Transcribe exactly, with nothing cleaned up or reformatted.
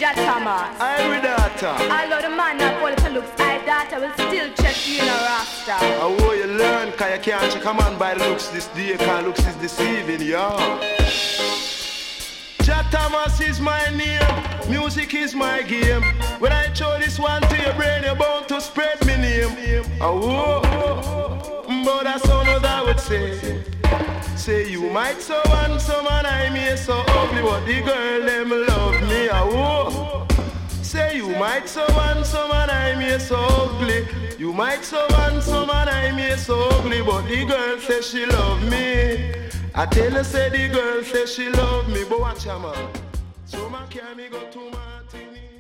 Jatamas. I with data. Although the man not quality looks, I data will still check you in a rasta. I want you learn, cause you can't check a man by the looks this day, cause looks is deceiving, yeah. Jatamas is my name, music is my game. When I show this one to your brain, you're bound to spread me name. Oh, but that's all that I would say. Say you might so handsome and I may so ugly, but the girl them love me. Oh, say you might so handsome and I may so ugly. You might so handsome and I may so ugly, but the girl say she love me. I tell her say the girl say she love me, but watch her man. So man carry me go to Martini.